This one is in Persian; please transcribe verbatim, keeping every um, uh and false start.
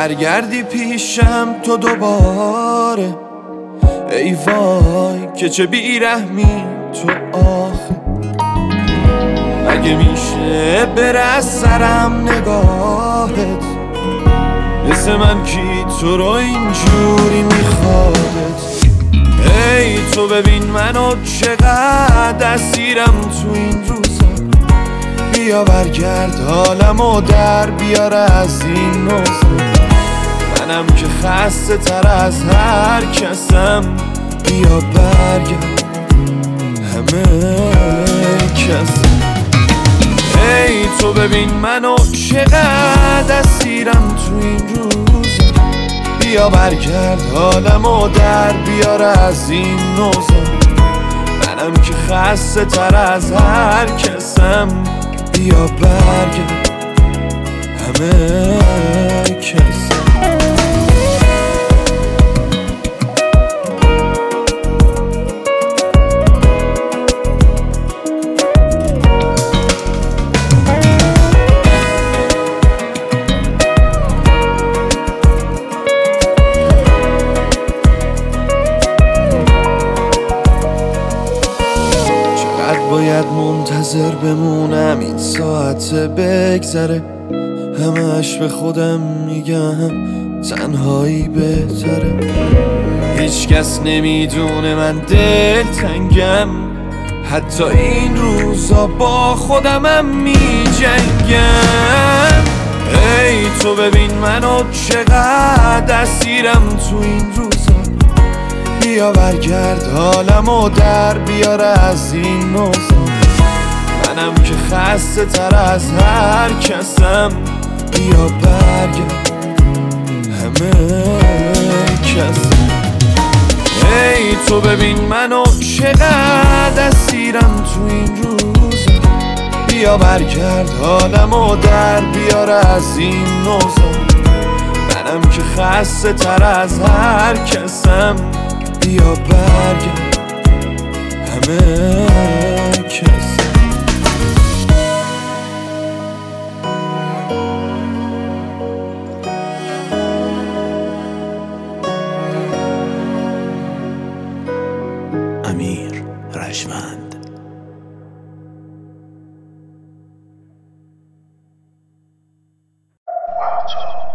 برگردی پیشم تو دوباره. ای وای که چه بیرحمی تو آخه. اگه میشه بره از سرم نگاهت، مثل من کی تو رو اینجوری میخوادت. ای تو ببین منو چقدر اسیرم تو این روزا. بیا برگرد حالمو در بیار از این نوزا. منم که خسته تر از هر کسم. بیا برگرد همه کسم. ای تو ببین منو چقدر اسیرم تو این روزا. بیا برگرد حالمو در بیار از این نوزا. منم که خسته تر از هر کسم. بیا برگرد همه کسم. باید منتظر بمونم این ساعت بگذره. همش به خودم میگم تنهایی بهتره. هیچ کس نمیدونه من دلتنگم. حتی این روزا با خودمم میجنگم. ای تو ببین منو چقدر اسیرم تو این روزا. بیا برگرد حالمو در بیار از این نوزا. منم که خسته تر از هر کسم. بیا برگرد همه کسم. ای تو ببین منو چقدر اسیرم تو این روزا. بیا برگرد حالمو در بیار از این نوزا. منم که خسته تر از هر کسم. بیا برگرد همه کس. امیر رجمند. Wow.